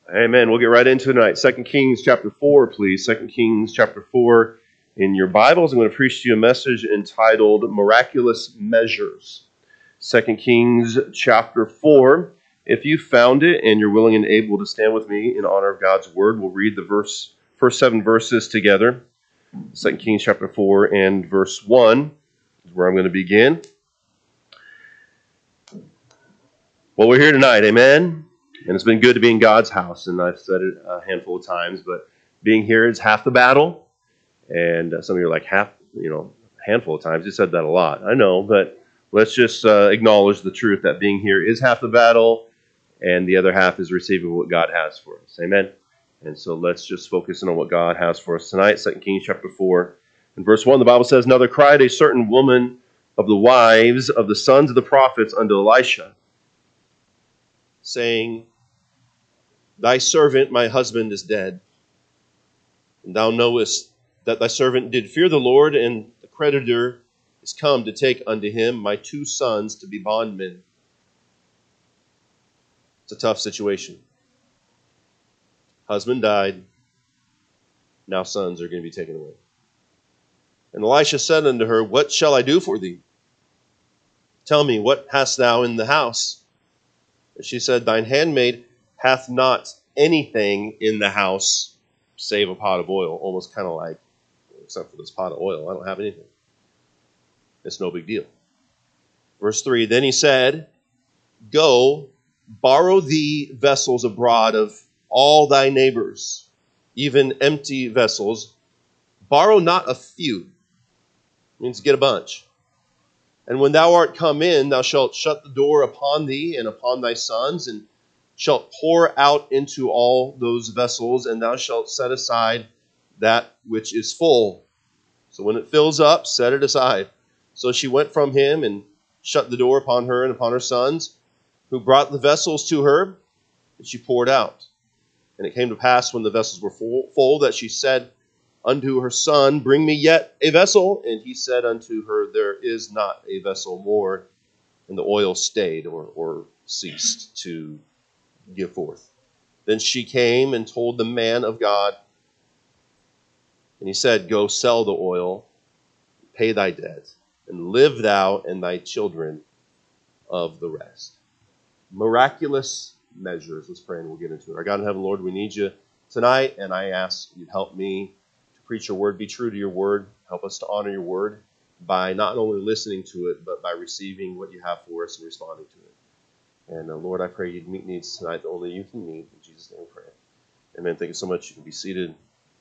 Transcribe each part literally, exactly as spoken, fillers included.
Amen. We'll get right into it tonight. Second Kings chapter four, please. Second Kings chapter four in your Bibles. I'm going to preach to you a message entitled Miraculous Measures. Second Kings chapter four. If you found it and you're willing and able to stand with me in honor of God's word, we'll read the verse, first seven verses together. Second Kings chapter four and verse one is where I'm going to begin. Well, we're here tonight. Amen. And it's been good to be in God's house, and I've said it a handful of times, but being here is half the battle. And uh, some of you are like, half, you know, a handful of times. You said that a lot. I know, but let's just uh, acknowledge the truth that being here is half the battle, and the other half is receiving what God has for us. Amen. And so let's just focus in on what God has for us tonight. Second Kings chapter four. In verse one, the Bible says, "Now there cried a certain woman of the wives of the sons of the prophets unto Elisha, saying, Thy servant, my husband, is dead. And thou knowest that thy servant did fear the Lord, and the creditor is come to take unto him my two sons to be bondmen." It's a tough situation. Husband died. Now sons are going to be taken away. And Elisha said unto her, What shall I do for thee? Tell me, what hast thou in the house? And she said, Thine handmaid hath not anything in the house save a pot of oil. Almost kind of like, except for this pot of oil, I don't have anything. It's no big deal. Verse three, Then he said, Go, borrow thee vessels abroad of all thy neighbors, even empty vessels. Borrow not a few. It means get a bunch. And when thou art come in, thou shalt shut the door upon thee and upon thy sons, and shalt pour out into all those vessels, and thou shalt set aside that which is full. So when it fills up, set it aside. So she went from him and shut the door upon her and upon her sons, who brought the vessels to her, and she poured out. And it came to pass when the vessels were full, full that she said unto her son, Bring me yet a vessel. And he said unto her, There is not a vessel more. And the oil stayed or, or ceased to give forth. Then she came and told the man of God, and he said, Go sell the oil, pay thy debt, and live thou and thy children of the rest. Miraculous measures. Let's pray and we'll get into it. Our God in heaven, Lord, we need you tonight, and I ask you'd help me to preach your word, be true to your word, help us to honor your word by not only listening to it, but by receiving what you have for us and responding to it. And uh, Lord, I pray you'd meet needs tonight that only you can meet. In Jesus' name we pray. Amen. Thank you so much. You can be seated.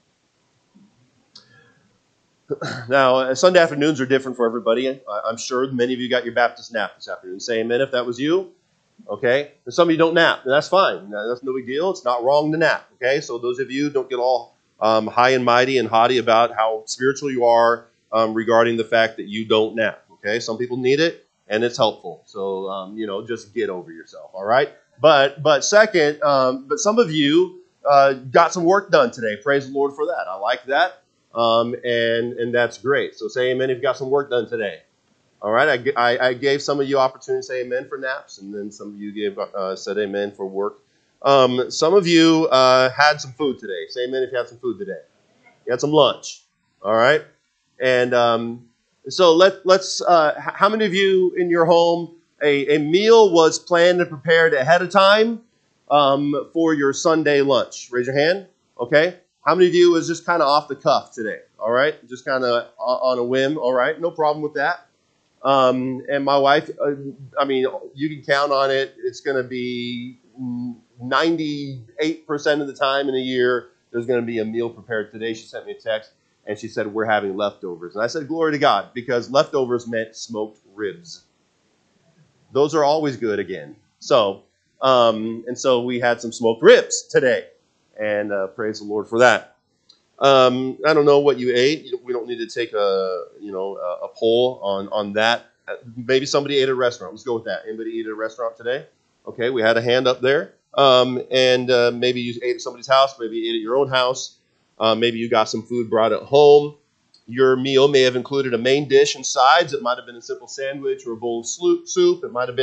Now, uh, Sunday afternoons are different for everybody. I, I'm sure many of you got your Baptist nap this afternoon. Say amen if that was you. Okay? And some of you don't nap. And that's fine. That's no big deal. It's not wrong to nap. Okay? So those of you don't get all um, high and mighty and haughty about how spiritual you are um, regarding the fact that you don't nap. Okay? Some people need it. And it's helpful. So, um, you know, just get over yourself, all right? But but second, um, but some of you uh, got some work done today. Praise the Lord for that. I like that. Um, and, and that's great. So say amen if you got some work done today. All right? I, I, I gave some of you opportunity to say amen for naps, and then some of you gave uh, said amen for work. Um, some of you uh, had some food today. Say amen if you had some food today. You had some lunch. All right? And... Um, So let, let's, uh, how many of you in your home, a, a meal was planned and prepared ahead of time um, for your Sunday lunch? Raise your hand. Okay. How many of you was just kind of off the cuff today? All right. Just kind of on a whim. All right. No problem with that. Um, and my wife, uh, I mean, you can count on it. It's going to be ninety-eight percent of the time in a year, there's going to be a meal prepared today. She sent me a text. And she said, we're having leftovers. And I said, glory to God, because leftovers meant smoked ribs. Those are always good again. So, um, and so we had some smoked ribs today. And uh, praise the Lord for that. Um, I don't know what you ate. We don't need to take a, you know, a, a poll on, on that. Maybe somebody ate at a restaurant. Let's go with that. Anybody eat at a restaurant today? Okay, we had a hand up there. Um, and uh, maybe you ate at somebody's house. Maybe you ate at your own house. Uh, maybe you got some food brought at home. Your meal may have included a main dish and sides. It might have been a simple sandwich or a bowl of soup. It might have been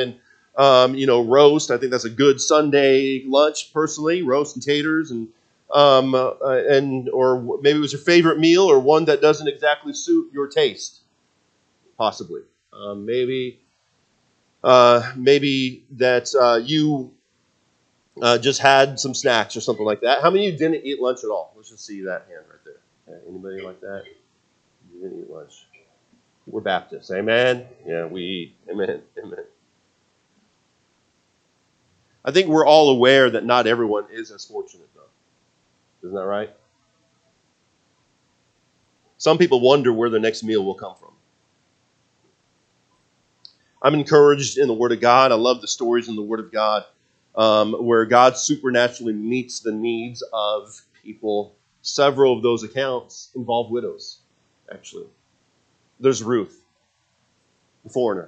Um, you know, roast. I think that's a good Sunday lunch, personally. Roast and taters, and um, uh, and or maybe it was your favorite meal, or one that doesn't exactly suit your taste, possibly. Um, maybe, uh, maybe that uh, you uh, just had some snacks or something like that. How many of you didn't eat lunch at all? Let's just see that hand right there. Okay, anybody like that? You didn't eat lunch. We're Baptists. Amen. Yeah, we eat. Amen. Amen. I think we're all aware that not everyone is as fortunate, though. Isn't that right? Some people wonder where their next meal will come from. I'm encouraged in the Word of God. I love the stories in the Word of God um, where God supernaturally meets the needs of people. Several of those accounts involve widows, actually. There's Ruth, the foreigner,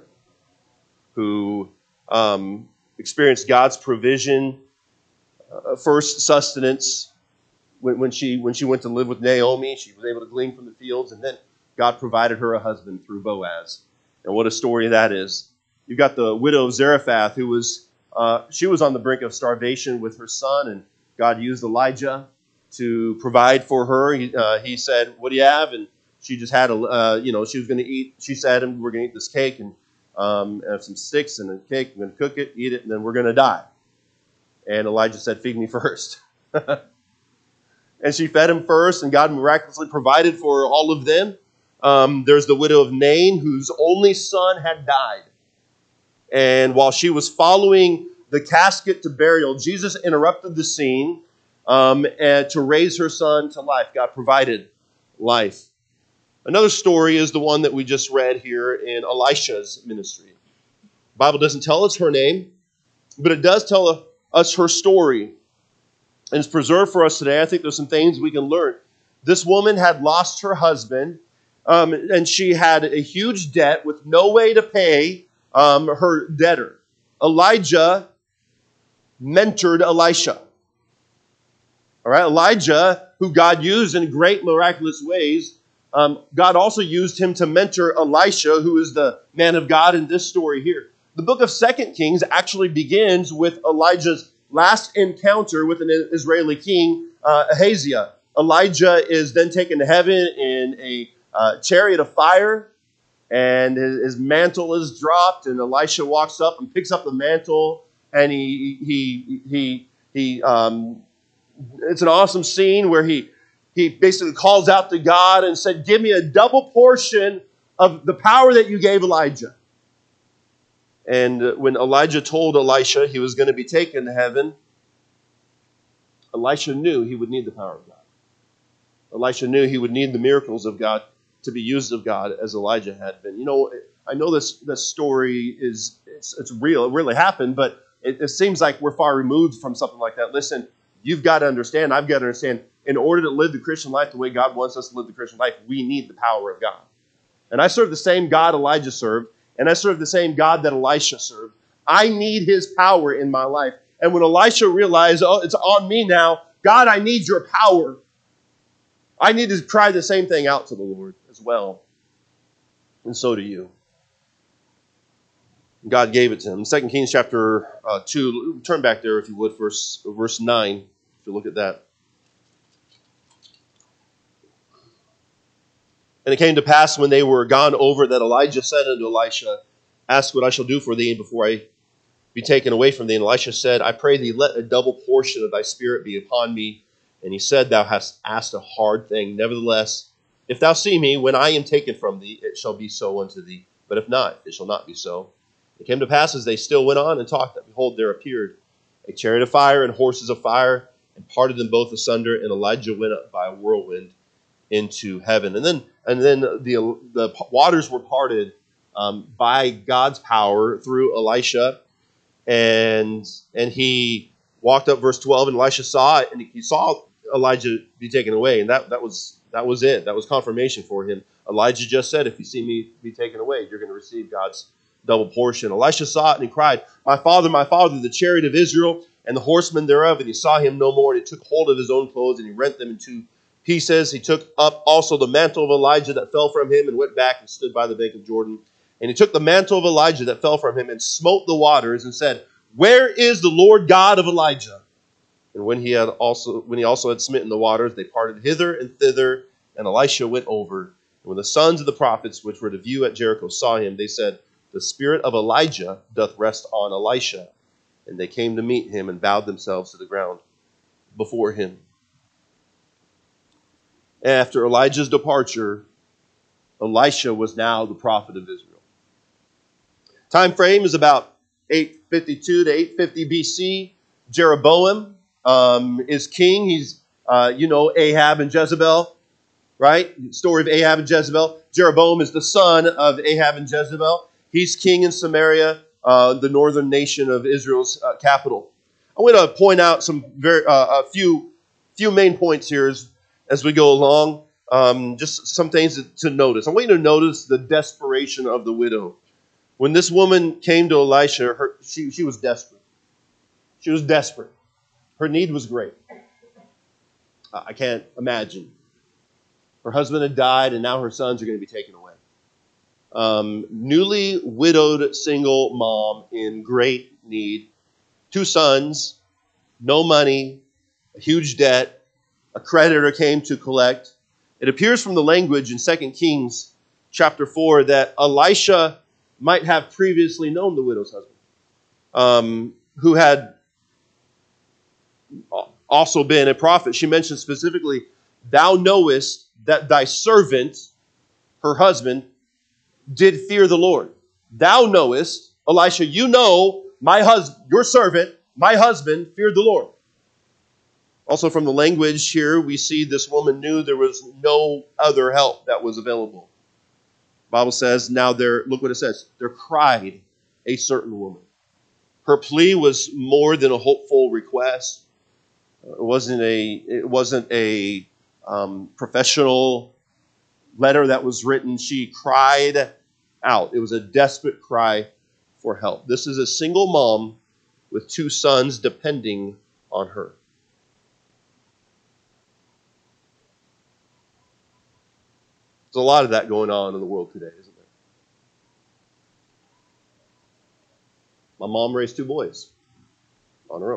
who um, experienced God's provision, uh, first sustenance. When, when she when she went to live with Naomi, she was able to glean from the fields, and then God provided her a husband through Boaz. And what a story that is. You've got the widow of Zarephath, who was uh, she was on the brink of starvation with her son, and God used Elijah to provide for her. He, uh, he said, "What do you have?" And she just had a uh, you know she was going to eat. She said, "And we're going to eat this cake and um, have some sticks and a cake. I'm going to cook it, eat it, and then we're going to die." And Elijah said, "Feed me first." And she fed him first, and God miraculously provided for all of them. Um, there's the widow of Nain, whose only son had died. And while she was following the casket to burial, Jesus interrupted the scene um, and to raise her son to life. God provided life. Another story is the one that we just read here in Elisha's ministry. The Bible doesn't tell us her name, but it does tell us her story. And it's preserved for us today. I think there's some things we can learn. This woman had lost her husband, um, and she had a huge debt with no way to pay um, her debtor. Elijah mentored Elisha. All right, Elijah, who God used in great miraculous ways, um, God also used him to mentor Elisha, who is the man of God in this story here. The book of Second Kings actually begins with Elijah's last encounter with an Israeli king, uh, Ahaziah. Elijah is then taken to heaven in a uh, chariot of fire, and his, his mantle is dropped, and Elisha walks up and picks up the mantle, and he he he he. Um, it's an awesome scene where he he basically calls out to God and said, "Give me a double portion of the power that you gave Elijah." And when Elijah told Elisha he was going to be taken to heaven, Elisha knew he would need the power of God. Elisha knew he would need the miracles of God to be used of God as Elijah had been. You know, I know this, this story is it's, it's real. It really happened, but it, it seems like we're far removed from something like that. Listen, you've got to understand, I've got to understand, in order to live the Christian life the way God wants us to live the Christian life, we need the power of God. And I serve the same God Elijah served, and I serve the same God that Elisha served. I need his power in my life. And when Elisha realized, oh, it's on me now, God, I need your power, I need to cry the same thing out to the Lord as well. And so do you. God gave it to him. Second Kings chapter uh, two, turn back there if you would, verse, verse nine, if you look at that. And it came to pass when they were gone over that Elijah said unto Elisha, "Ask what I shall do for thee before I be taken away from thee." And Elisha said, "I pray thee, let a double portion of thy spirit be upon me." And he said, "Thou hast asked a hard thing. Nevertheless, if thou see me, when I am taken from thee, it shall be so unto thee. But if not, it shall not be so." It came to pass as they still went on and talked, that behold, there appeared a chariot of fire and horses of fire, and parted them both asunder. And Elijah went up by a whirlwind into heaven. And then and then the the waters were parted um, by God's power through Elisha, and and he walked up, verse twelve, and Elisha saw it, and he saw Elijah be taken away, and that that was that was it. That was confirmation for him. Elijah just said, "If you see me be taken away, you're going to receive God's double portion." Elisha saw it and he cried, "My father, my father, the chariot of Israel and the horsemen thereof." And he saw him no more, and he took hold of his own clothes, and he rent them in two pieces. He took up also the mantle of Elijah that fell from him, and went back and stood by the bank of Jordan. And he took the mantle of Elijah that fell from him and smote the waters and said, "Where is the Lord God of Elijah?" And when he had also when he also had smitten the waters, they parted hither and thither, and Elisha went over. And when the sons of the prophets which were to view at Jericho saw him, they said, "The spirit of Elijah doth rest on Elisha." And they came to meet him and bowed themselves to the ground before him. After Elijah's departure, Elisha was now the prophet of Israel. Time frame is about eight fifty-two to eight fifty B C. Jeroboam um, is king. He's, uh, you know, Ahab and Jezebel, right? Story of Ahab and Jezebel. Jeroboam is the son of Ahab and Jezebel. He's king in Samaria, uh, the northern nation of Israel's uh, capital. I want to point out some very uh, a few few main points here as, as we go along. Um, just some things to, to notice. I want you to notice the desperation of the widow. When this woman came to Elisha, her, she, she was desperate. She was desperate. Her need was great. I can't imagine. Her husband had died, and now her sons are going to be taken away. Um, newly widowed single mom in great need. Two sons, no money, a huge debt. A creditor came to collect. It appears from the language in Second Kings chapter four that Elisha might have previously known the widow's husband, um, who had also been a prophet. She mentions specifically, "Thou knowest that thy servant," her husband, "did fear the Lord." Thou knowest, Elisha, you know, my husband, your servant, my husband, feared the Lord. Also from the language here, we see this woman knew there was no other help that was available. The Bible says, now there, look what it says, there cried a certain woman. Her plea was more than a hopeful request. It wasn't a, it wasn't a um, professional letter that was written. She cried out. It was a desperate cry for help. This is a single mom with two sons depending on her. There's a lot of that going on in the world today, isn't there? My mom raised two boys on her own.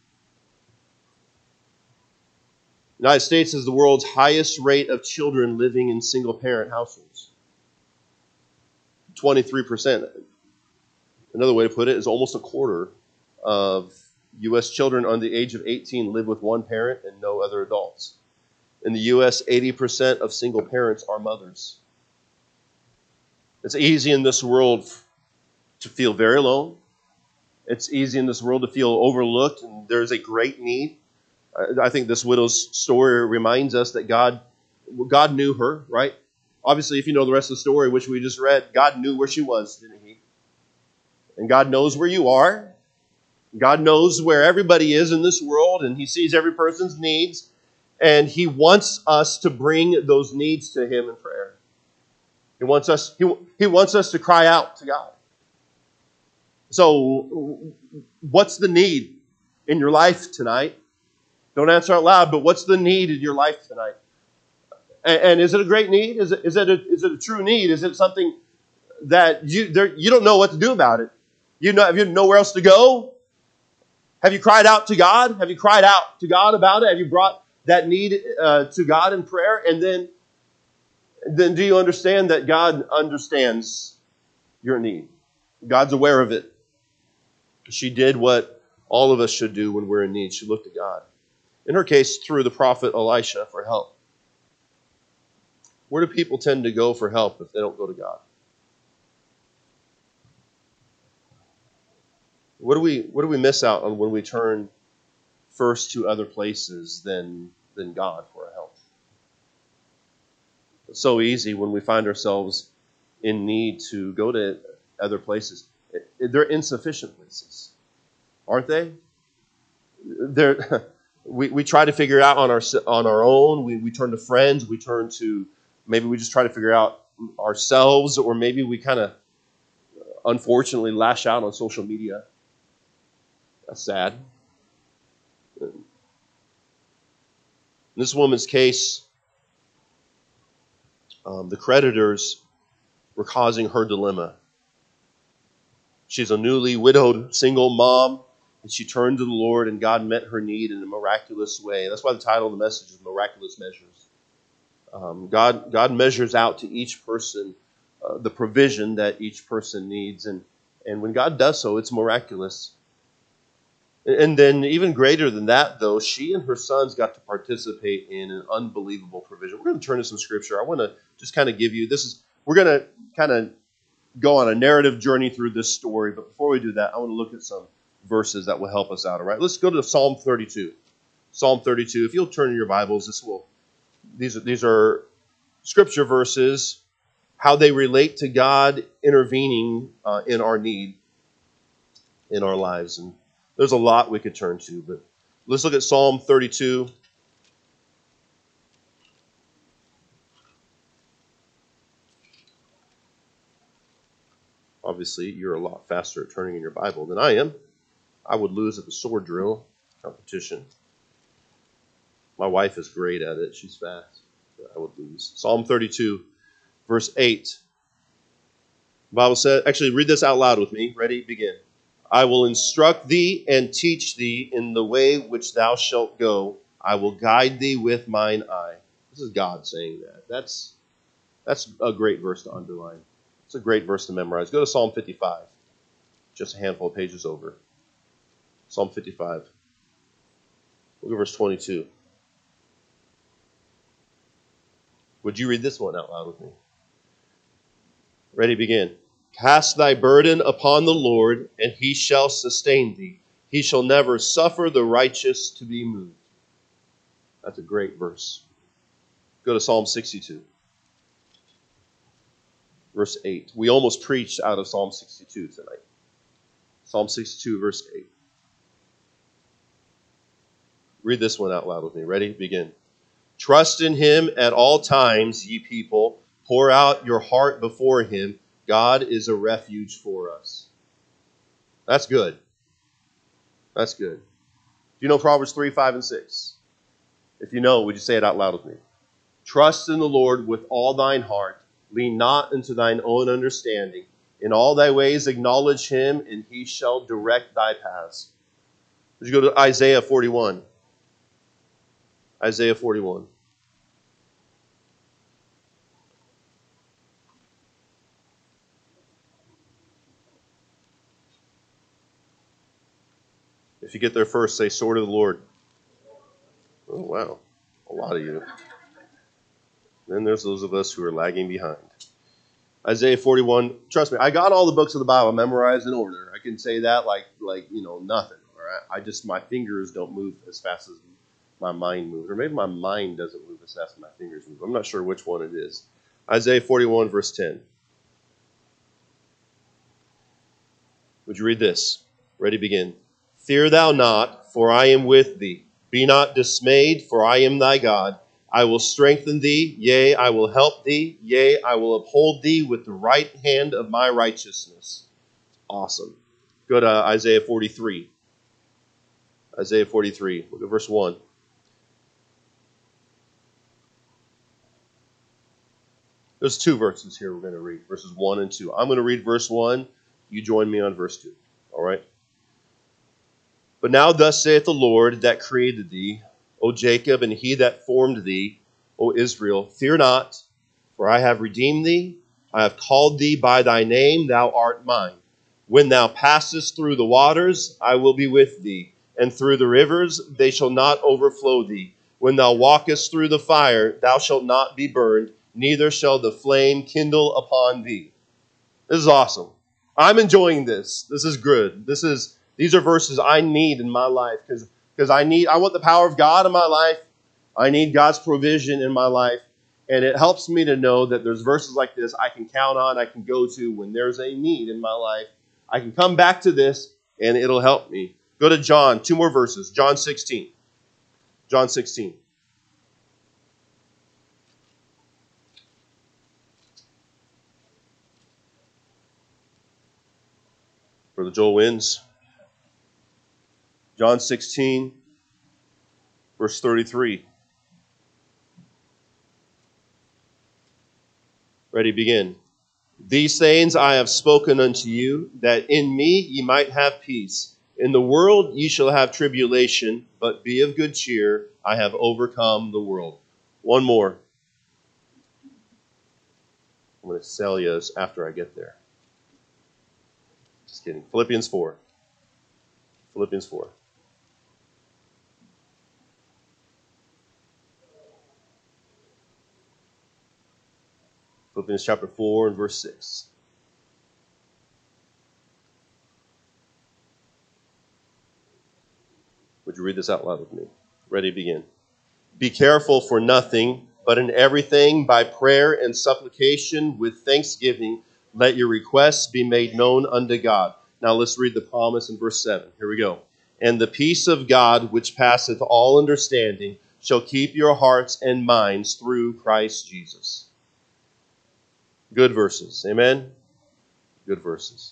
The United States has the world's highest rate of children living in single-parent households. twenty-three percent. Another way to put it is almost a quarter of U S children under the age of eighteen live with one parent and no other adults. In the U S, eighty percent of single parents are mothers. It's easy in this world to feel very alone. It's easy in this world to feel overlooked, and there's a great need. I think this widow's story reminds us that God, God knew her, right? Obviously, if you know the rest of the story, which we just read, God knew where she was, didn't he? And God knows where you are. God knows where everybody is in this world, and he sees every person's needs, and he wants us to bring those needs to him in prayer. He wants us, he, he wants us to cry out to God. So, what's the need in your life tonight? Don't answer out loud, but what's the need in your life tonight? And, and is it a great need? Is it, is it a, is it a true need? Is it something that you there, you don't know what to do about it? You know, have you nowhere else to go? Have you cried out to God? Have you cried out to God about it? Have you brought that need uh, to God in prayer? And then, then do you understand that God understands your need? God's aware of it. She did what all of us should do when we're in need. She looked to God. In her case, through the prophet Elisha for help. Where do people tend to go for help if they don't go to God? What do we what do we miss out on when we turn first to other places than, than God for our help? It's so easy when we find ourselves in need to go to other places. They're insufficient places, aren't they? They're, we, we try to figure it out on our on our own. We, we turn to friends. We turn to, maybe we just try to figure out ourselves, or maybe we kind of, unfortunately, lash out on social media. That's sad. In this woman's case, um, the creditors were causing her dilemma. She's a newly widowed single mom, and she turned to the Lord, and God met her need in a miraculous way. That's why the title of the message is Miraculous Measures. Um, God, God measures out to each person uh, the provision that each person needs, and, and when God does so, it's miraculous. And then even greater than that, though, she and her sons got to participate in an unbelievable provision. We're going to turn to some scripture. I want to just kind of give you, this is, we're going to kind of go on a narrative journey through this story. But before we do that, I want to look at some verses that will help us out. All right, let's go to Psalm thirty-two. Psalm thirty-two. If you'll turn in your Bibles, this will, these are, these are scripture verses, how they relate to God intervening uh, in our need, in our lives. And there's a lot we could turn to, but let's look at Psalm thirty-two. Obviously, you're a lot faster at turning in your Bible than I am. I would lose at the sword drill competition. My wife is great at it. She's fast. But I would lose. Psalm thirty-two, verse eight. The Bible says, actually, read this out loud with me. Ready? Begin. I will instruct thee and teach thee in the way which thou shalt go. I will guide thee with mine eye. This is God saying that. That's, that's a great verse to underline. It's a great verse to memorize. Go to Psalm fifty-five. Just a handful of pages over. Psalm fifty-five. Look at verse twenty-two. Would you read this one out loud with me? Ready, begin. Cast thy burden upon the Lord, and he shall sustain thee. He shall never suffer the righteous to be moved. That's a great verse. Go to Psalm sixty-two. Verse eight. We almost preached out of Psalm sixty-two tonight. Psalm sixty-two, verse eight. Read this one out loud with me. Ready? Begin. Trust in him at all times, ye people. Pour out your heart before him. God is a refuge for us. That's good. That's good. Do you know Proverbs three, five, and six? If you know, would you say it out loud with me? Trust in the Lord with all thine heart. Lean not into thine own understanding. In all thy ways acknowledge him, and he shall direct thy paths. Would you go to Isaiah forty-one? Isaiah forty-one. If you get there first, say, sword of the Lord. Oh, wow. A lot of you. Then there's those of us who are lagging behind. Isaiah forty-one. Trust me, I got all the books of the Bible memorized in order. I can say that like, like you know, nothing. All right? I just, my fingers don't move as fast as my mind moves. Or maybe my mind doesn't move as fast as my fingers move. I'm not sure which one it is. Isaiah forty-one, verse ten. Would you read this? Ready, begin. Fear thou not, for I am with thee. Be not dismayed, for I am thy God. I will strengthen thee, yea, I will help thee, yea, I will uphold thee with the right hand of my righteousness. Awesome. Go to Isaiah forty-three. Isaiah forty-three, look at verse one. There's two verses here we're going to read, verses one and two. I'm going to read verse one. You join me on verse two. All right? But now thus saith the Lord that created thee, O Jacob, and he that formed thee, O Israel, fear not, for I have redeemed thee. I have called thee by thy name, thou art mine. When thou passest through the waters, I will be with thee, and through the rivers, they shall not overflow thee. When thou walkest through the fire, thou shalt not be burned, neither shall the flame kindle upon thee. This is awesome. I'm enjoying this. This is good. This is these are verses I need in my life because because I need I want the power of God in my life. I need God's provision in my life. And it helps me to know that there's verses like this I can count on, I can go to when there's a need in my life. I can come back to this and it'll help me. Go to John, two more verses. John sixteen. John sixteen. Brother Joel wins. John sixteen, verse thirty-three. Ready, begin. These things I have spoken unto you, that in me ye might have peace. In the world ye shall have tribulation, but be of good cheer. I have overcome the world. One more. I'm going to sell you this after I get there. Just kidding. Philippians four. Philippians four. Philippians chapter four and verse six. Would you read this out loud with me? Ready, begin. Be careful for nothing, but in everything by prayer and supplication with thanksgiving, let your requests be made known unto God. Now let's read the promise in verse seven. Here we go. And the peace of God, which passeth all understanding, shall keep your hearts and minds through Christ Jesus. Good verses. Amen? Good verses.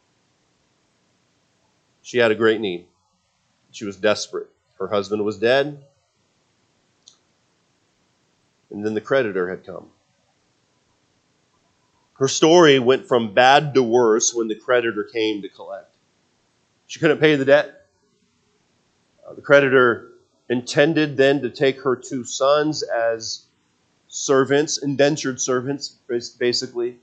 She had a great need. She was desperate. Her husband was dead. And then the creditor had come. Her story went from bad to worse when the creditor came to collect. She couldn't pay the debt. Uh, the creditor intended then to take her two sons as servants, indentured servants, basically,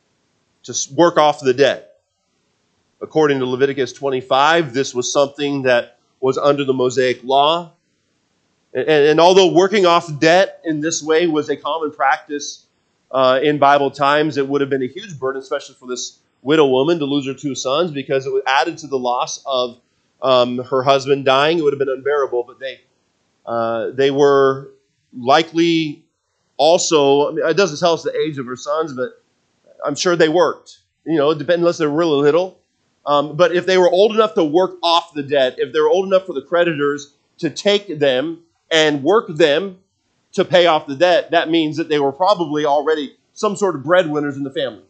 to work off the debt. According to Leviticus twenty-five, this was something that was under the Mosaic law. And, and although working off debt in this way was a common practice uh, in Bible times, it would have been a huge burden, especially for this widow woman to lose her two sons, because it was added to the loss of um, her husband dying. It would have been unbearable, but they uh, they were likely also, I mean, it doesn't tell us the age of her sons, but I'm sure they worked. You know, it depends, unless they're really little. Um, but if they were old enough to work off the debt, if they were old enough for the creditors to take them and work them to pay off the debt, that means that they were probably already some sort of breadwinners in the family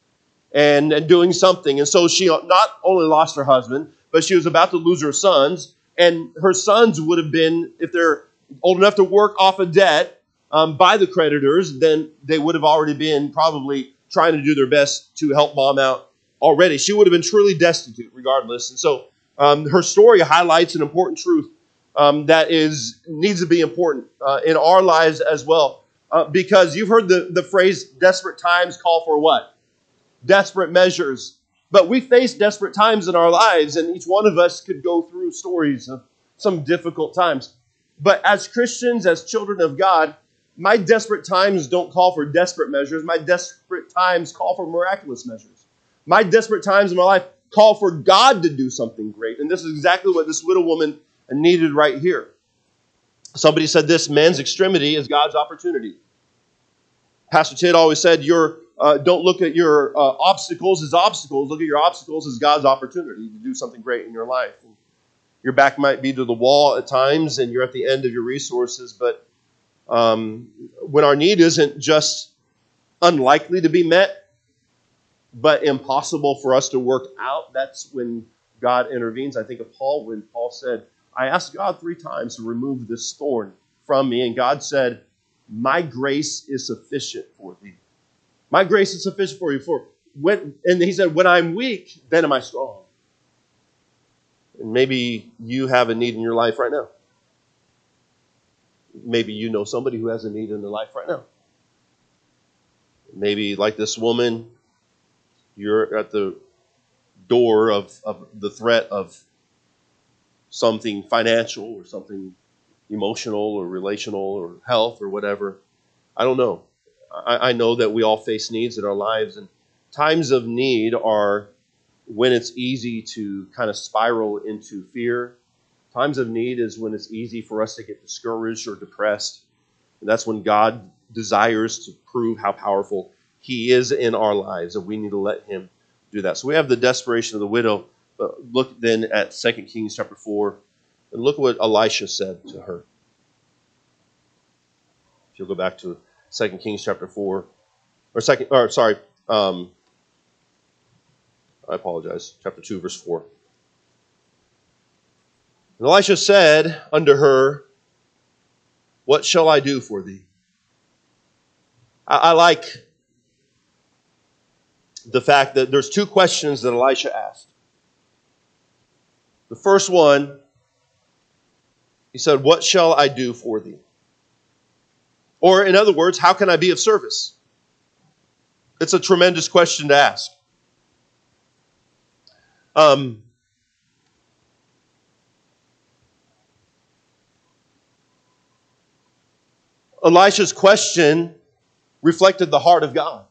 and, and doing something. And so she not only lost her husband, but she was about to lose her sons. And her sons would have been, if they're old enough to work off a debt um, by the creditors, then they would have already been probably trying to do their best to help mom out already. She would have been truly destitute regardless. And so um, her story highlights an important truth um, that is needs to be important uh, in our lives as well. Uh, because you've heard the, the phrase, desperate times call for what? Desperate measures. But we face desperate times in our lives, and each one of us could go through stories of some difficult times. But as Christians, as children of God, my desperate times don't call for desperate measures. My desperate times call for miraculous measures. My desperate times in my life call for God to do something great. And this is exactly what this widow woman needed right here. Somebody said this, man's extremity is God's opportunity. Pastor Ted always said, your, uh, don't look at your uh, obstacles as obstacles. Look at your obstacles as God's opportunity to do something great in your life. And your back might be to the wall at times, and you're at the end of your resources. But um, when our need isn't just unlikely to be met, but impossible for us to work out, that's when God intervenes. I think of Paul when Paul said, I asked God three times to remove this thorn from me, and God said, my grace is sufficient for thee. My grace is sufficient for you. For when, and he said, when I'm weak, then am I strong. And maybe you have a need in your life right now. Maybe you know somebody who has a need in their life right now. Maybe like this woman, you're at the door of, of the threat of something financial or something emotional or relational or health or whatever. I don't know. I, I know that we all face needs in our lives, and times of need are when it's easy to kind of spiral into fear. Times of need is when it's easy for us to get discouraged or depressed. And that's when God desires to prove how powerful He is in our lives, and we need to let Him do that. So we have the desperation of the widow. But look then at Second Kings chapter four, and look what Elisha said to her. If you'll go back to Second Kings chapter four, or second, or sorry, um, I apologize, chapter two, verse four. And Elisha said unto her, what shall I do for thee? I, I like the fact that there's two questions that Elisha asked. The first one, he said, "What shall I do for thee?" Or in other words, how can I be of service? It's a tremendous question to ask. Um, Elisha's question reflected the heart of God.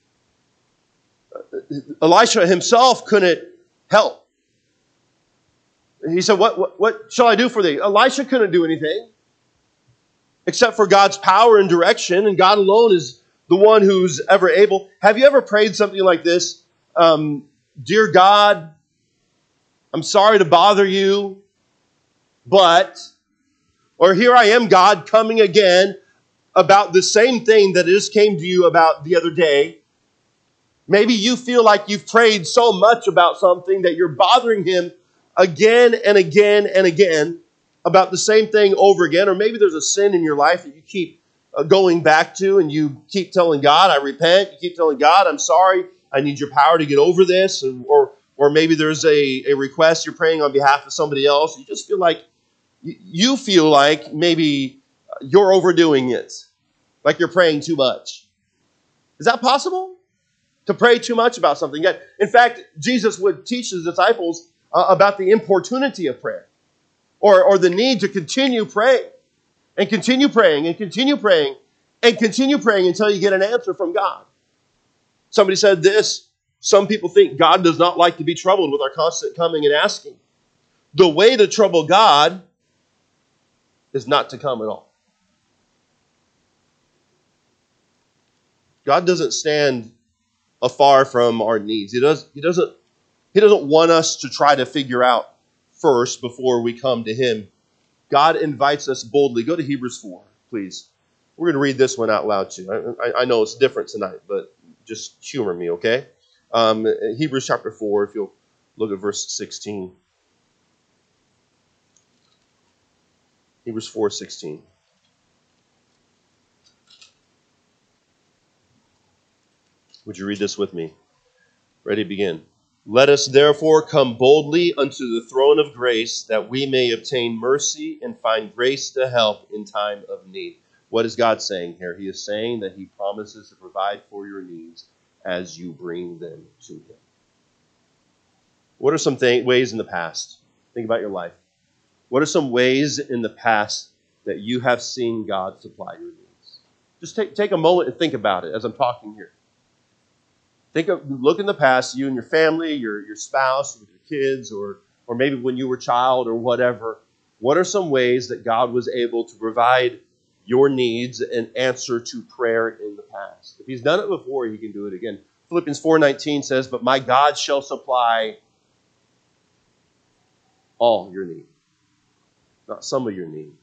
Elisha himself couldn't help. He said, what, what, what shall I do for thee? Elisha couldn't do anything except for God's power and direction, and God alone is the one who's ever able. Have you ever prayed something like this? Um, Dear God, I'm sorry to bother you, but, or here I am, God, coming again about the same thing that just came to you about the other day. Maybe you feel like you've prayed so much about something that you're bothering Him again and again and again about the same thing over again. Or maybe there's a sin in your life that you keep uh, going back to, and you keep telling God, I repent. You keep telling God, I'm sorry. I need your power to get over this. And, or or maybe there's a, a request you're praying on behalf of somebody else. You just feel like, you feel like maybe you're overdoing it. Like you're praying too much. Is that possible? To pray too much about something? In fact, Jesus would teach His disciples uh, about the importunity of prayer. Or, or the need to continue praying. And continue praying and continue praying. And continue praying until you get an answer from God. Somebody said this. Some people think God does not like to be troubled with our constant coming and asking. The way to trouble God is not to come at all. God doesn't stand afar from our needs. He does, he doesn't, he doesn't want us to try to figure out first before we come to Him. God invites us boldly. Go to Hebrews four, please. We're going to read this one out loud too. I, I, I know it's different tonight, but just humor me, okay? Um, Hebrews chapter four, if you'll look at verse sixteen. Hebrews four sixteen. Would you read this with me? Ready, begin. Let us therefore come boldly unto the throne of grace, that we may obtain mercy and find grace to help in time of need. What is God saying here? He is saying that He promises to provide for your needs as you bring them to Him. What are some th- ways in the past? Think about your life. What are some ways in the past that you have seen God supply your needs? Just take, take a moment and think about it as I'm talking here. Think of, look in the past, you and your family, your, your spouse, with your kids, or, or maybe when you were a child or whatever. What are some ways that God was able to provide your needs and answer to prayer in the past? If He's done it before, He can do it again. Philippians four nineteen says, but my God shall supply all your need. Not some of your need.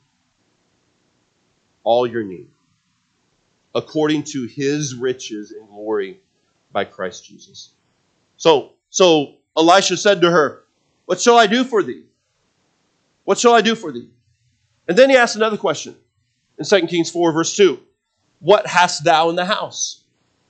All your need. According to His riches in glory by Christ Jesus. So, so Elisha said to her, what shall I do for thee? What shall I do for thee? And then he asked another question in Second Kings four, verse two. What hast thou in the house?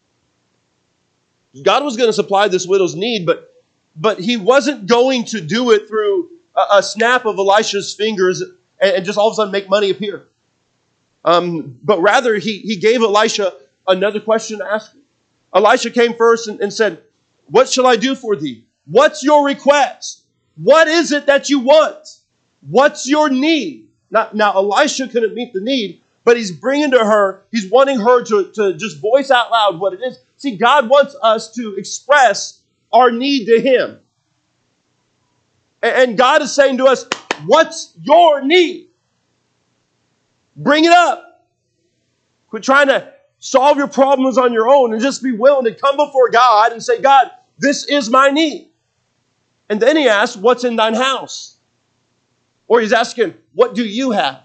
God was going to supply this widow's need, but, but He wasn't going to do it through a, a snap of Elisha's fingers and, and just all of a sudden make money appear. Um, but rather, he, he gave Elisha another question to ask him. Elisha came first and, and said, what shall I do for thee? What's your request? What is it that you want? What's your need? Now, now Elisha couldn't meet the need, but he's bringing to her, he's wanting her to, to just voice out loud what it is. See, God wants us to express our need to Him. And, and God is saying to us, what's your need? Bring it up. Quit trying to solve your problems on your own and just be willing to come before God and say, God, this is my need. And then he asks, what's in thine house? Or he's asking, what do you have?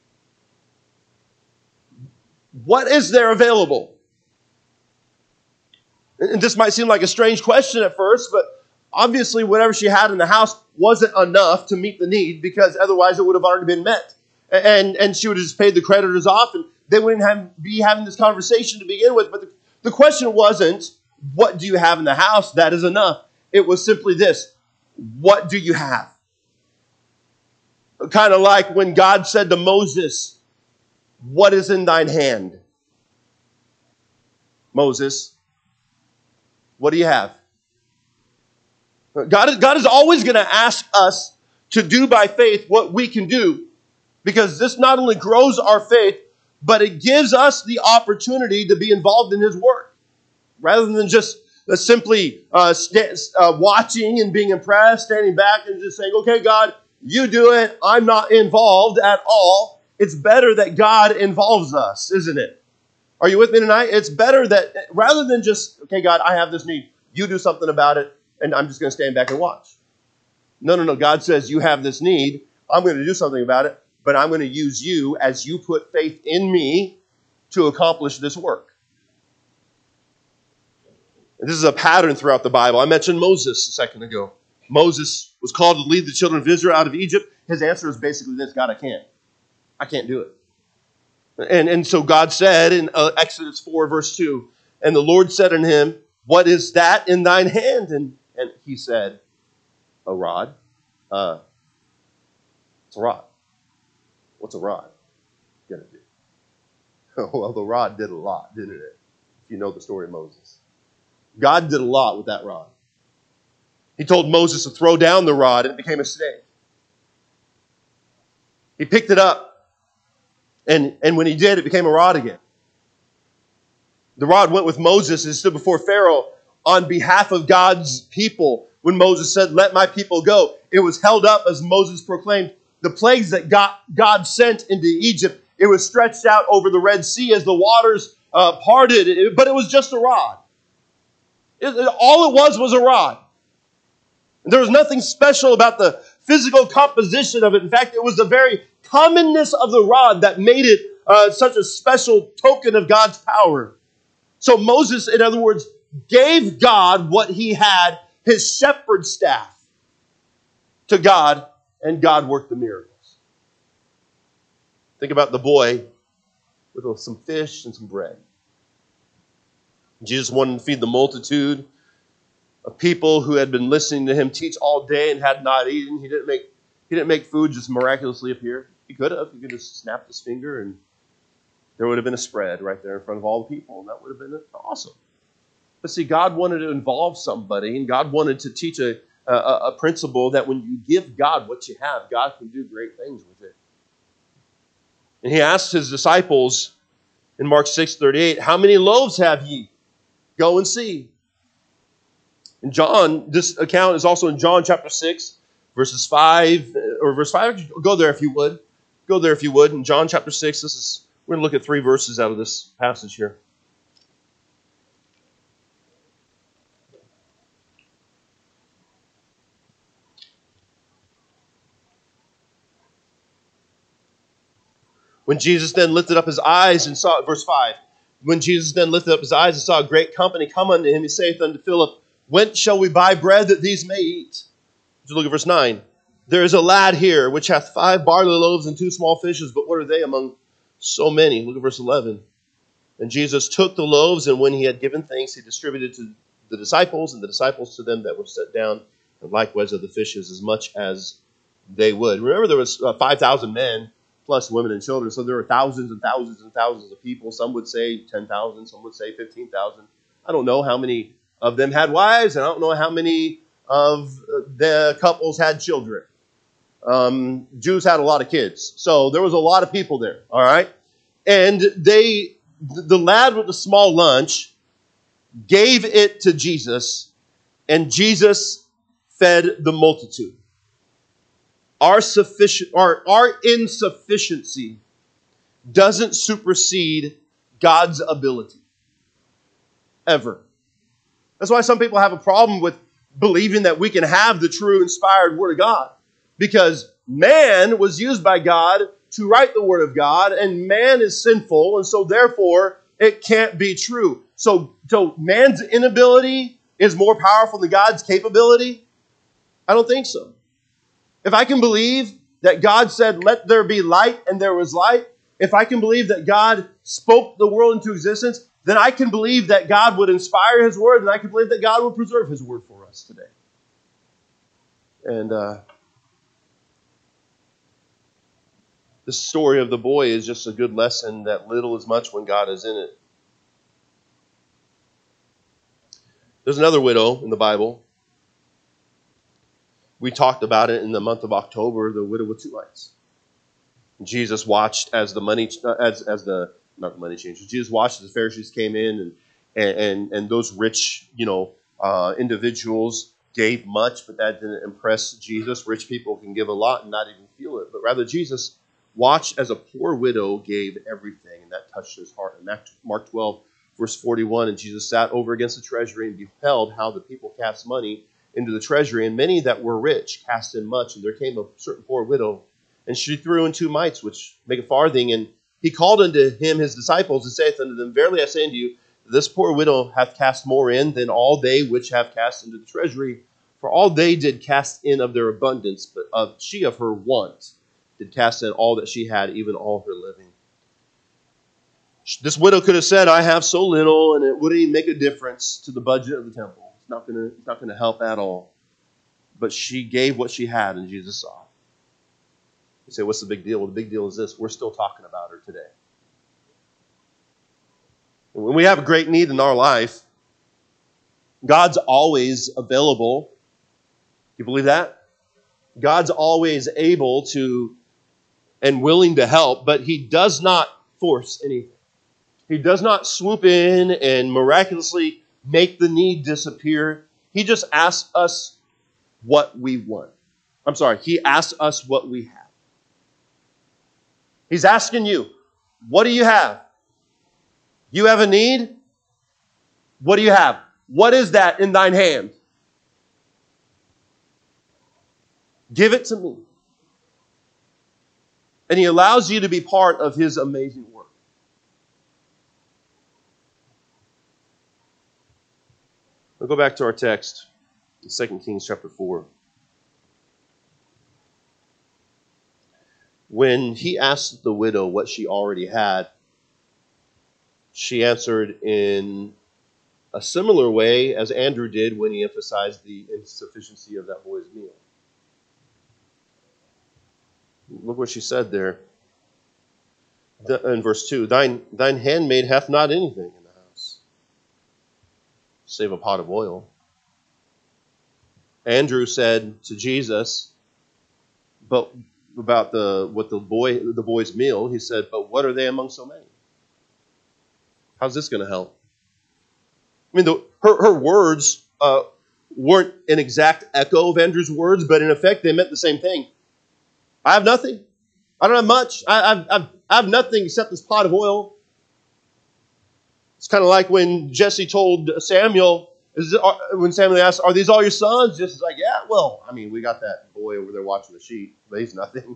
What is there available? And this might seem like a strange question at first, but obviously whatever she had in the house wasn't enough to meet the need, because otherwise it would have already been met. And, and she would have just paid the creditors off, and they wouldn't have, be having this conversation to begin with. But the, the question wasn't, what do you have in the house? That is enough. It was simply this. What do you have? Kind of like when God said to Moses, what is in thine hand? Moses, what do you have? God is, God is always going to ask us to do by faith what we can do, because this not only grows our faith, but it gives us the opportunity to be involved in His work, rather than just uh, simply uh, st- uh, watching and being impressed, standing back and just saying, okay, God, you do it. I'm not involved at all. It's better that God involves us, isn't it? Are you with me tonight? It's better that rather than just, okay, God, I have this need. You do something about it, and I'm just going to stand back and watch. No, no, no. God says you have this need. I'm going to do something about it, but I'm going to use you as you put faith in me to accomplish this work. And this is a pattern throughout the Bible. I mentioned Moses a second ago. Moses was called to lead the children of Israel out of Egypt. His answer is basically this: God, I can't. I can't do it. And, and so God said in uh, Exodus four, verse two, and the Lord said unto him, what is that in thine hand? And, and he said, a rod. Uh, it's a rod. What's a rod going to do? Well, the rod did a lot, didn't it? If you know the story of Moses. God did a lot with that rod. He told Moses to throw down the rod, and it became a snake. He picked it up, and, and when he did, it became a rod again. The rod went with Moses and stood before Pharaoh on behalf of God's people. When Moses said, let my people go, it was held up as Moses proclaimed the plagues that God, God sent into Egypt. It was stretched out over the Red Sea as the waters uh, parted, it, but it was just a rod. It, all it was was a rod. There was nothing special about the physical composition of it. In fact, it was the very commonness of the rod that made it uh, such a special token of God's power. So Moses, in other words, gave God what he had, his shepherd's staff, to God, and God worked the miracles. Think about the boy with some fish and some bread. Jesus wanted to feed the multitude of people who had been listening to him teach all day and had not eaten. He didn't make he didn't make food just miraculously appear. He could have. He could have snapped his finger and there would have been a spread right there in front of all the people, and that would have been awesome. But see, God wanted to involve somebody, and God wanted to teach a, a, a principle that when you give God what you have, God can do great things with it. And he asked his disciples in Mark six thirty-eight, how many loaves have ye? Go and see. In John, this account is also in John chapter six, verses five, or verse five. Go there if you would. Go there if you would. In John chapter six, this is, we're going to look at three verses out of this passage here. When Jesus then lifted up his eyes and saw, verse five, when Jesus then lifted up his eyes and saw a great company come unto him, he saith unto Philip, whence shall we buy bread that these may eat? So look at verse nine. There is a lad here which hath five barley loaves and two small fishes, but what are they among so many? Look at verse eleven. And Jesus took the loaves, and when he had given thanks, he distributed to the disciples, and the disciples to them that were set down, and likewise of the fishes, as much as they would. Remember, there was uh, five thousand men, plus women and children, so there were thousands and thousands and thousands of people. Some would say ten thousand, some would say fifteen thousand. I don't know how many of them had wives, and I don't know how many of the couples had children. Um, Jews had a lot of kids, so there was a lot of people there, all right? And they, the lad with the small lunch gave it to Jesus, and Jesus fed the multitude. Our sufficient, our, our insufficiency doesn't supersede God's ability. Ever. That's why some people have a problem with believing that we can have the true inspired Word of God. Because man was used by God to write the Word of God, and man is sinful, and so therefore it can't be true. So, so man's inability is more powerful than God's capability? I don't think so. If I can believe that God said, let there be light, and there was light, if I can believe that God spoke the world into existence, then I can believe that God would inspire His Word, and I can believe that God will preserve His Word for us today. And uh, this story of the boy is just a good lesson that little is much when God is in it. There's another widow in the Bible. We talked about it in the month of October, the widow with two mites. Jesus watched as the money, as as the not the money changers. Jesus watched as the Pharisees came in, and and and, and those rich, you know, uh, individuals gave much, but that didn't impress Jesus. Rich people can give a lot and not even feel it, but rather Jesus watched as a poor widow gave everything, and that touched his heart. And Mark twelve, verse forty-one, and Jesus sat over against the treasury and beheld how the people cast money into the treasury, and many that were rich cast in much. And there came a certain poor widow, and she threw in two mites, which make a farthing. And he called unto him his disciples, and saith unto them, Verily I say unto you, this poor widow hath cast more in than all they which have cast into the treasury. For all they did cast in of their abundance, but of she of her want did cast in all that she had, even all her living. This widow could have said, I have so little, and it wouldn't even make a difference to the budget of the temple. It's not going to, it's not going to help at all. But she gave what she had, and Jesus saw it. You say, what's the big deal? Well, the big deal is this. We're still talking about her today. And when we have a great need in our life, God's always available. You believe that? God's always able to and willing to help, but He does not force anything. He does not swoop in and miraculously make the need disappear. He just asks us what we want. I'm sorry, He asks us what we have. He's asking you, what do you have? You have a need? What do you have? What is that in thine hand? Give it to me. And He allows you to be part of His amazing work. We'll go back to our text, Second Kings chapter four. When he asked the widow what she already had, she answered in a similar way as Andrew did when he emphasized the insufficiency of that boy's meal. Look what she said there in verse two. Thine, thine handmaid hath not anything in the house, save a pot of oil. Andrew said to Jesus, but about the what the boy the boy's meal, he said, but what are they among so many? How's this going to help? I mean, the, her, her words uh, weren't an exact echo of Andrew's words, but in effect, they meant the same thing. I have nothing. I don't have much. I, I've, I've, I have nothing except this pot of oil. It's kind of like when Jesse told Samuel, is it, when Samuel asked, are these all your sons? Jesse's like, yeah, well, I mean, we got that boy over there watching the sheep, but he's nothing.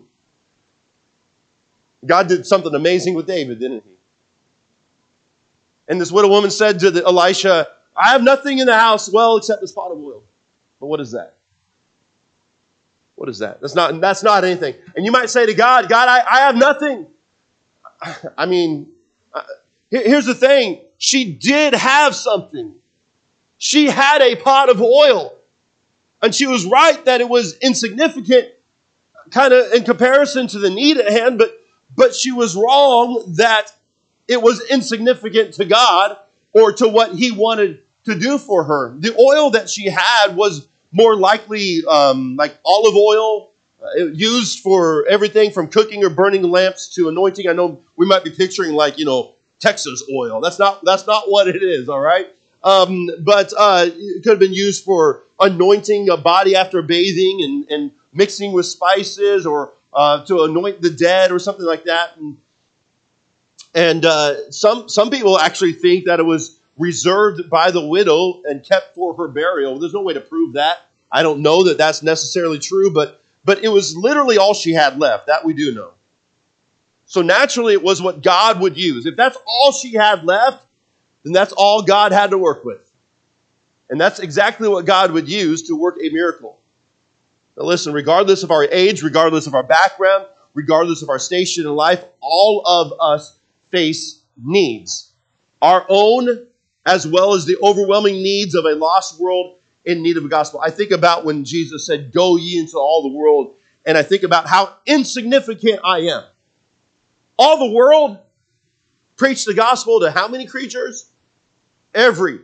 God did something amazing with David, didn't He? And this widow woman said to the Elisha, I have nothing in the house, well, except this pot of oil. But what is that? What is that? That's not, that's not anything. And you might say to God, God, I, I have nothing. I mean, here's the thing. She did have something. She had a pot of oil. And she was right that it was insignificant, kind of in comparison to the need at hand, but, but she was wrong that it was insignificant to God or to what He wanted to do for her. The oil that she had was more likely um, like olive oil, uh, used for everything from cooking or burning lamps to anointing. I know we might be picturing like, you know, Texas oil. That's not that's not what it is, all right? Um, but uh, it could have been used for anointing a body after bathing and, and mixing with spices, or uh, to anoint the dead or something like that. And, and uh, some some people actually think that it was reserved by the widow and kept for her burial. There's no way to prove that. I don't know that that's necessarily true, but but it was literally all she had left. That we do know. So naturally, it was what God would use. If that's all she had left, then that's all God had to work with. And that's exactly what God would use to work a miracle. Now listen, regardless of our age, regardless of our background, regardless of our station in life, all of us face needs. our own as well as the overwhelming needs of a lost world in need of a gospel. I think about when Jesus said, "Go ye into all the world," and I think about how insignificant I am. All the world preach the gospel to how many creatures? Every.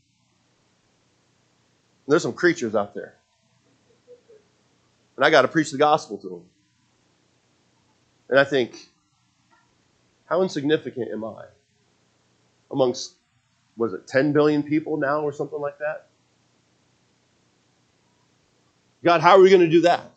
There's some creatures out there. And I got to preach the gospel to them. And I think, how insignificant am I amongst, was it ten billion people now or something like that? God, how are we going to do that?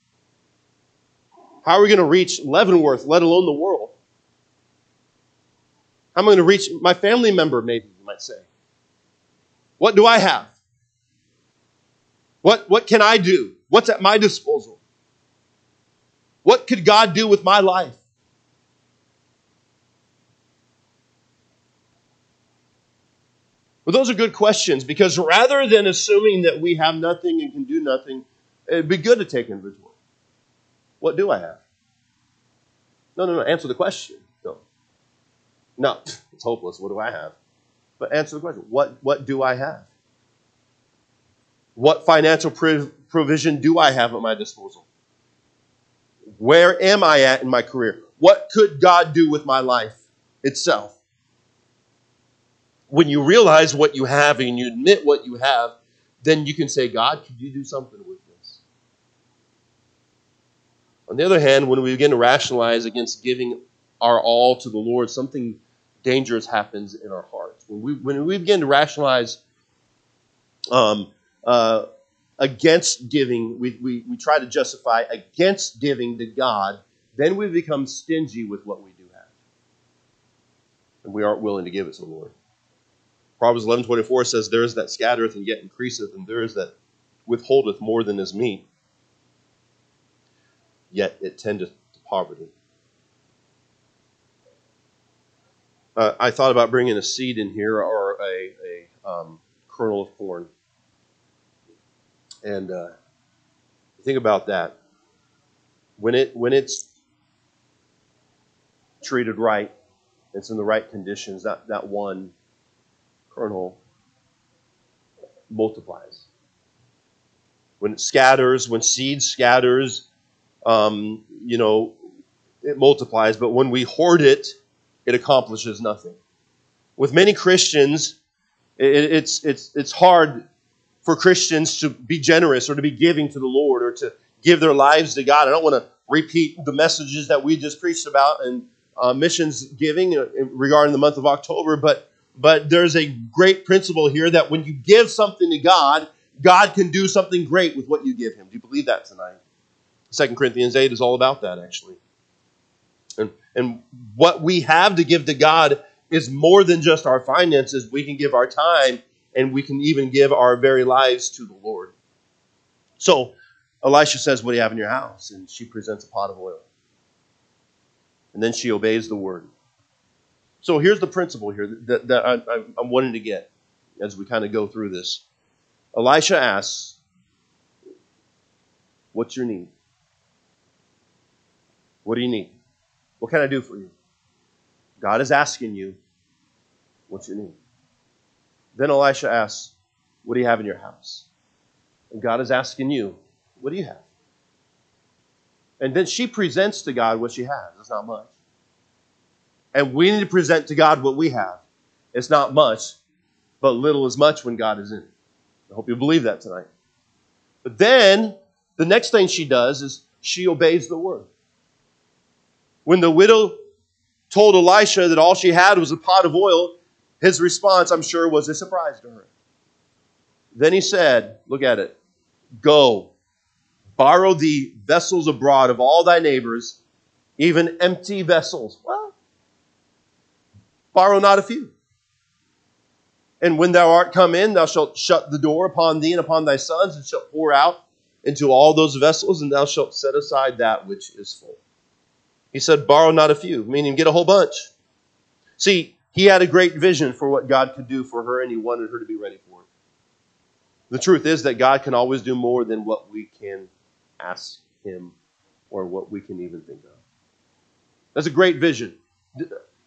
How are we going to reach Leavenworth, let alone the world? How am I going to reach my family member, maybe you might say? What do I have? What, what can I do? What's at my disposal? What could God do with my life? Well, those are good questions, because rather than assuming that we have nothing and can do nothing, it'd be good to take inventory. What do I have? No, no, no. Answer the question. No. No, it's hopeless. What do I have? But answer the question. What, what do I have? What financial provision do I have at my disposal? Where am I at in my career? What could God do with my life itself? When you realize what you have and you admit what you have, then you can say, God, could you do something with this? On the other hand, when we begin to rationalize against giving our all to the Lord, something dangerous happens in our hearts. When we, when we begin to rationalize um, uh, against giving, we, we, we try to justify against giving to God, then we become stingy with what we do have. And we aren't willing to give it to the Lord. Proverbs eleven twenty-four says, there is that scattereth and yet increaseth, and there is that withholdeth more than is meet, yet it tendeth to poverty. Uh, I thought about bringing a seed in here, or a, a um, kernel of corn. And uh, think about that. When it when it's treated right, it's in the right conditions, that, that one kernel multiplies. When it scatters, when seed scatters, um, you know, it multiplies. But when we hoard it, it accomplishes nothing. With many Christians, it, it's it's it's hard for Christians to be generous or to be giving to the Lord or to give their lives to God. I don't want to repeat the messages that we just preached about in uh, missions giving regarding the month of October, but but there's a great principle here that when you give something to God, God can do something great with what you give Him. Do you believe that tonight? Second Corinthians eight is all about that, actually. And, and what we have to give to God is more than just our finances. We can give our time, and we can even give our very lives to the Lord. So Elisha says, what do you have in your house? And she presents a pot of oil. And then she obeys the word. So here's the principle here that, that I, I'm wanting to get as we kind of go through this. Elisha asks, what's your need? What do you need? What can I do for you? God is asking you, what's your need? Then Elisha asks, what do you have in your house? And God is asking you, what do you have? And then she presents to God what she has. It's not much. And we need to present to God what we have. It's not much, but little is much when God is in it. I hope you believe that tonight. But then, the next thing she does is she obeys the word. When the widow told Elisha that all she had was a pot of oil, his response, I'm sure, was a surprise to her. Then he said, look at it, go, borrow thee vessels abroad of all thy neighbors, even empty vessels. Well, borrow not a few. And when thou art come in, thou shalt shut the door upon thee and upon thy sons, and shalt pour out into all those vessels, and thou shalt set aside that which is full. He said, borrow not a few, meaning get a whole bunch. See, he had a great vision for what God could do for her, and he wanted her to be ready for it. The truth is that God can always do more than what we can ask him or what we can even think of. That's a great vision.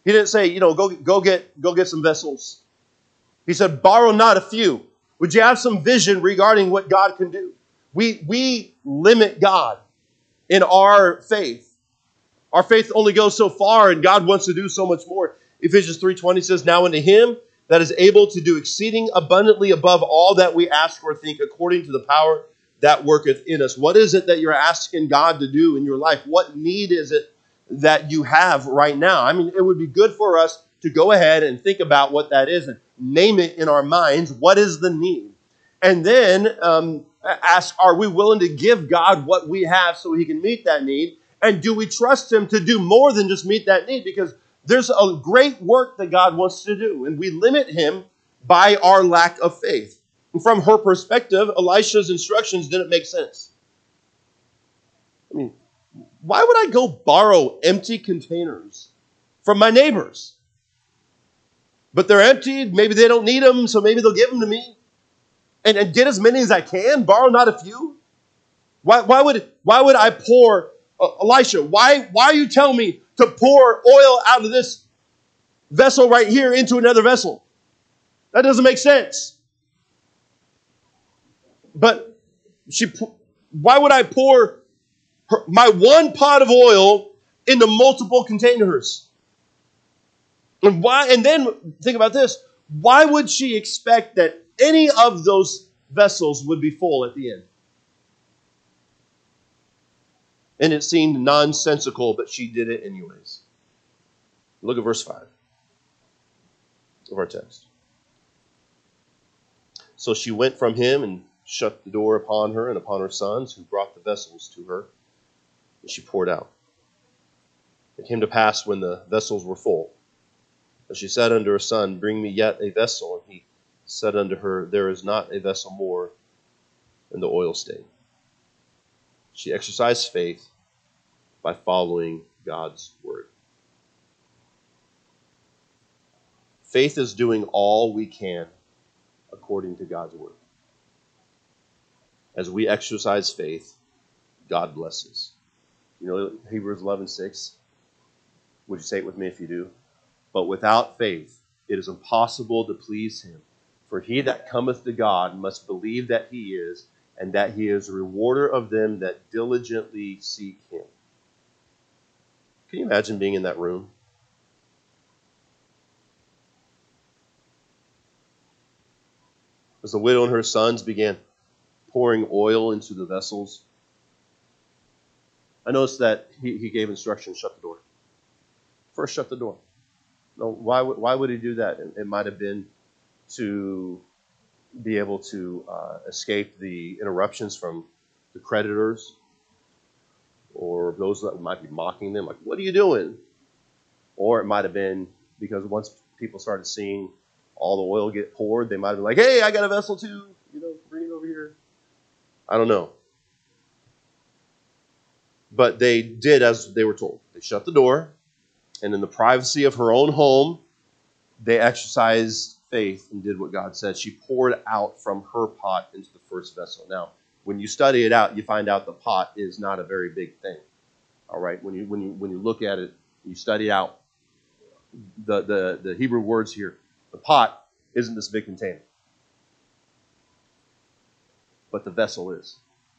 He didn't say, you know, go, go get go get some vessels. He said, borrow not a few. Would you have some vision regarding what God can do? We, we limit God in our faith. Our faith only goes so far, and God wants to do so much more. Ephesians three twenty says, now unto him that is able to do exceeding abundantly above all that we ask or think, according to the power that worketh in us. What is it that you're asking God to do in your life? What need is it that you have right now? I mean, it would be good for us to go ahead and think about what that is and name it in our minds. What is the need? And then um, ask, are we willing to give God what we have so he can meet that need? And do we trust him to do more than just meet that need? Because there's a great work that God wants to do, and we limit him by our lack of faith. And from her perspective, Elisha's instructions didn't make sense. I mean, why would I go borrow empty containers from my neighbors? But they're empty. Maybe they don't need them, so maybe they'll give them to me. And, and get as many as I can, borrow not a few. Why, why would why would I pour, uh, Elisha, why, why are you telling me to pour oil out of this vessel right here into another vessel? That doesn't make sense. But she, why would I pour her, my one pot of oil into multiple containers? And why? And then think about this. Why would she expect that any of those vessels would be full at the end? And it seemed nonsensical, but she did it anyways. Look at verse five of our text. So she went from him and shut the door upon her and upon her sons, who brought the vessels to her, and she poured out. It came to pass when the vessels were full, that she said unto her son, bring me yet a vessel. And he said unto her, there is not a vessel more, and the oil stayed. She exercised faith by following God's word. Faith is doing all we can according to God's word. As we exercise faith, God blesses. You know Hebrews eleven six? Would you say it with me if you do? But without faith, it is impossible to please him. For he that cometh to God must believe that he is, and that he is a rewarder of them that diligently seek him. Can you imagine being in that room? As the widow and her sons began pouring oil into the vessels, I noticed that he, he gave instructions, shut the door. First, shut the door. No, why, why would he do that? It, it might have been to be able to uh, escape the interruptions from the creditors or those that might be mocking them, like, what are you doing? Or it might have been because once people started seeing all the oil get poured, they might have been like, hey, I got a vessel too, you know, bring it over here. I don't know. But they did as they were told. They shut the door, and in the privacy of her own home, they exercised faith and did what God said. She poured out from her pot into the first vessel. Now, when you study it out, you find out the pot is not a very big thing. All right, when you when you when you look at it, you study out the the, the Hebrew words here. The pot isn't this big container, but the vessel is.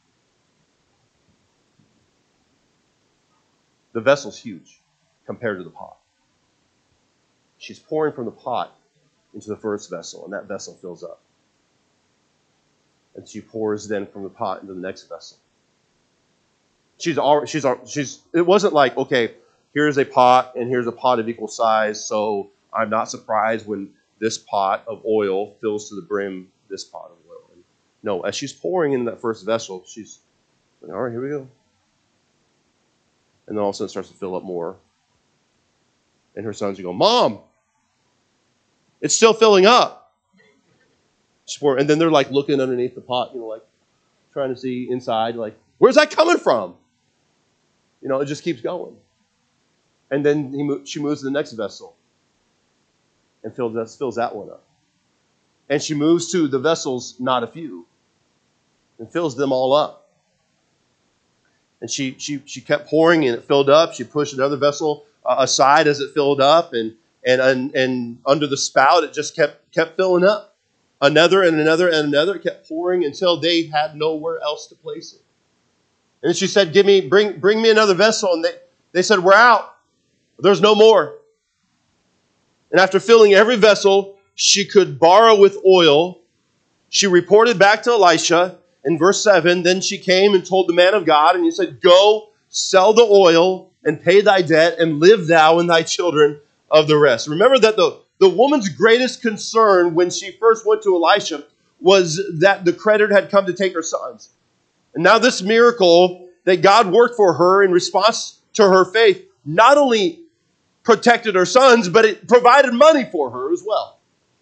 The vessel's huge compared to the pot. She's pouring from the pot into the first vessel, and that vessel fills up. And she pours then from the pot into the next vessel. She's already, she's, she's, it wasn't like, okay, here's a pot and here's a pot of equal size, so I'm not surprised when this pot of oil fills to the brim this pot of oil. And no, as she's pouring in that first vessel, she's like, all right, here we go. And then all of a sudden it starts to fill up more. And her sons go, Mom, it's still filling up. And then they're like looking underneath the pot, you know, like trying to see inside, like, where's that coming from? You know, it just keeps going. And then he mo- she moves to the next vessel and fills that, fills that one up. And she moves to the vessels, not a few, and fills them all up. And she she she kept pouring and it filled up. She pushed another vessel uh, aside as it filled up, and, and and and under the spout it just kept kept filling up. Another and another and another, it kept pouring until they had nowhere else to place it. And she said, "Give me, bring, bring me another vessel." And they, they said, "We're out. There's no more." And after filling every vessel she could borrow with oil, she reported back to Elisha in verse seven. Then she came and told the man of God, and he said, "Go, sell the oil and pay thy debt, and live thou and thy children of the rest." Remember that the, the woman's greatest concern when she first went to Elisha was that the creditor had come to take her sons. And now this miracle that God worked for her in response to her faith not only protected her sons, but it provided money for her as well.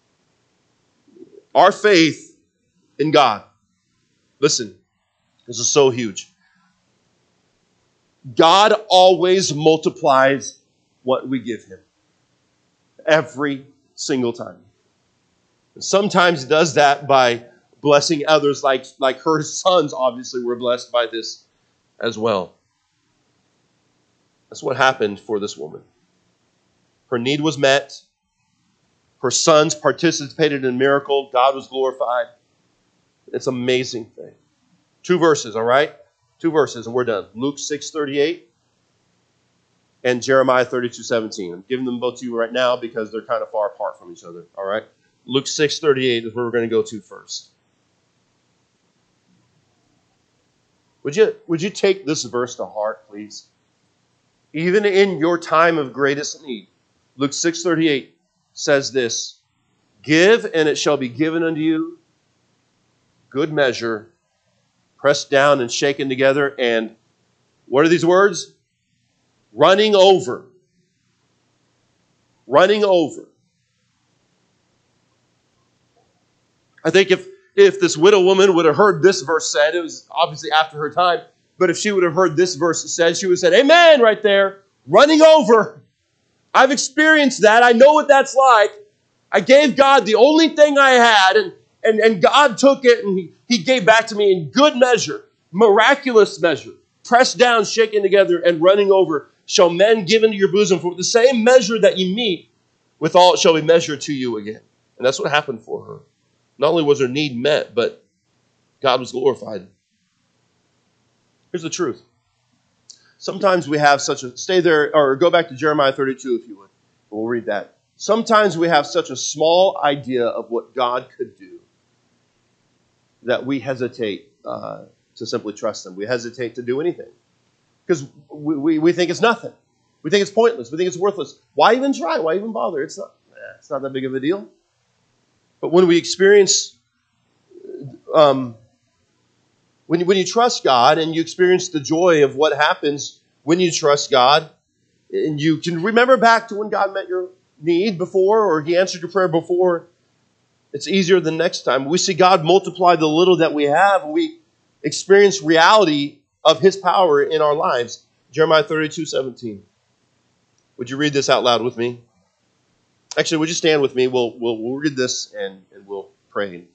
Our faith in God. Listen, this is so huge. God always multiplies what we give Him. Every single time. And sometimes He does that by blessing others, like, like her sons obviously were blessed by this as well. That's what happened for this woman. Her need was met. Her sons participated in a miracle. God was glorified. It's an amazing thing. Two verses, all right? Two verses and we're done. Luke six thirty-eight and Jeremiah thirty-two seventeen. I'm giving them both to you right now because they're kind of far apart from each other, all right? Luke six thirty-eight is where we're going to go to first. Would you, would you take this verse to heart, please? Even in your time of greatest need, Luke six thirty-eight says this, "Give, and it shall be given unto you, good measure, pressed down and shaken together," and what are these words? Running over. Running over. I think if If this widow woman would have heard this verse said, it was obviously after her time, but if she would have heard this verse said, she would have said, "Amen," right there. Running over. I've experienced that. I know what that's like. I gave God the only thing I had, and, and, and God took it, and he, he gave back to me in good measure, miraculous measure, pressed down, shaken together, and running over, shall men give into your bosom. For with the same measure that you meet, withal it shall be measured to you again. And that's what happened for her. Not only was her need met, but God was glorified. Here's the truth. Sometimes we have such a, stay there, or go back to Jeremiah thirty-two if you would. We'll read that. Sometimes we have such a small idea of what God could do that we hesitate uh, to simply trust Him. We hesitate to do anything. Because we, we, we think it's nothing. We think it's pointless. We think it's worthless. Why even try? Why even bother? It's not, it's not that big of a deal. But when we experience, um, when, you, when you trust God and you experience the joy of what happens when you trust God, and you can remember back to when God met your need before, or He answered your prayer before, it's easier the next time. We see God multiply the little that we have, and we experience reality of His power in our lives. Jeremiah thirty-two seventeen. Would you read this out loud with me? Actually, would you stand with me? We'll, we'll, we'll read this and, and we'll pray.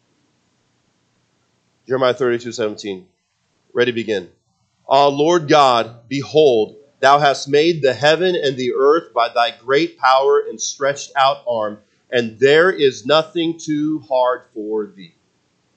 Jeremiah thirty-two seventeen. Ready, begin. Ah, Lord God, behold, Thou hast made the heaven and the earth by Thy great power and stretched out arm, and there is nothing too hard for Thee.